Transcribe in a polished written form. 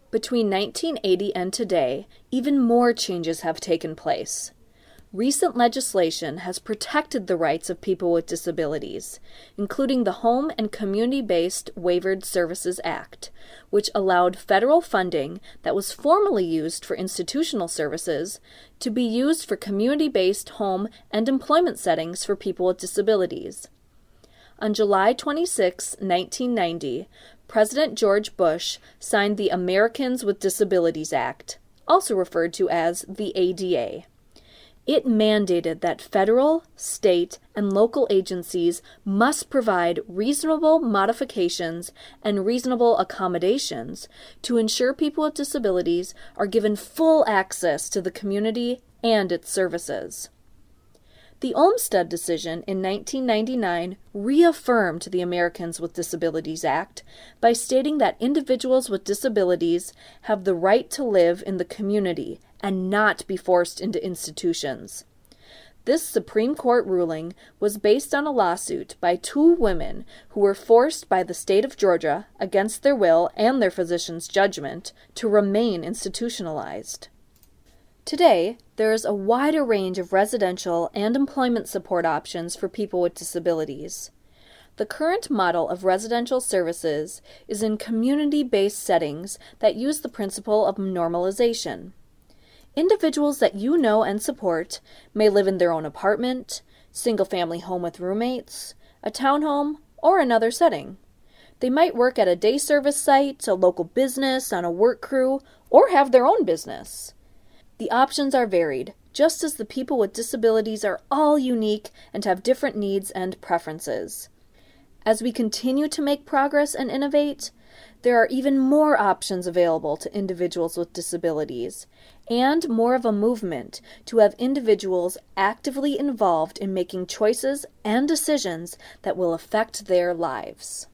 Between 1980 and today, even more changes have taken place. Recent legislation has protected the rights of people with disabilities, including the Home and Community-Based Waivered Services Act, which allowed federal funding that was formerly used for institutional services to be used for community-based home and employment settings for people with disabilities. On July 26, 1990, President George Bush signed the Americans with Disabilities Act, also referred to as the ADA. It mandated that federal, state, and local agencies must provide reasonable modifications and reasonable accommodations to ensure people with disabilities are given full access to the community and its services. The Olmstead decision in 1999 reaffirmed the Americans with Disabilities Act by stating that individuals with disabilities have the right to live in the community and not be forced into institutions. This Supreme Court ruling was based on a lawsuit by two women who were forced by the state of Georgia, against their will and their physician's judgment, to remain institutionalized. Today, there is a wider range of residential and employment support options for people with disabilities. The current model of residential services is in community-based settings that use the principle of normalization. Individuals that you know and support may live in their own apartment, single-family home with roommates, a townhome, or another setting. They might work at a day service site, a local business, on a work crew, or have their own business. The options are varied, just as the people with disabilities are all unique and have different needs and preferences. As we continue to make progress and innovate, there are even more options available to individuals with disabilities, and more of a movement to have individuals actively involved in making choices and decisions that will affect their lives.